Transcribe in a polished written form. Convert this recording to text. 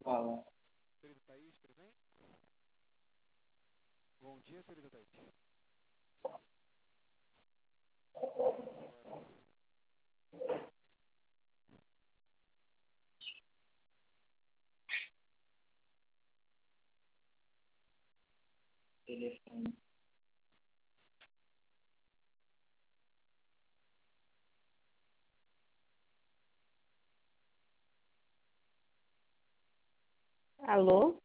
Fala. Senhorita Thaís, presente? Bom dia, senhorita Thaís. Agora. Telefone. Alô?